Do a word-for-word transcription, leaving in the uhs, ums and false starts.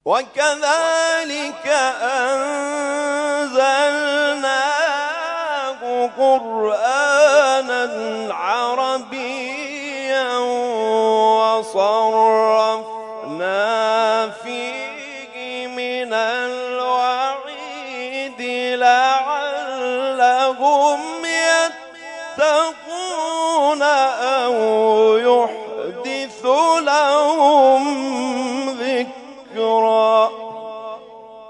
وكذلك أنزلناه قرآنا عربيا وصرفنا فيه من الوعيد لعلهم يتقون أو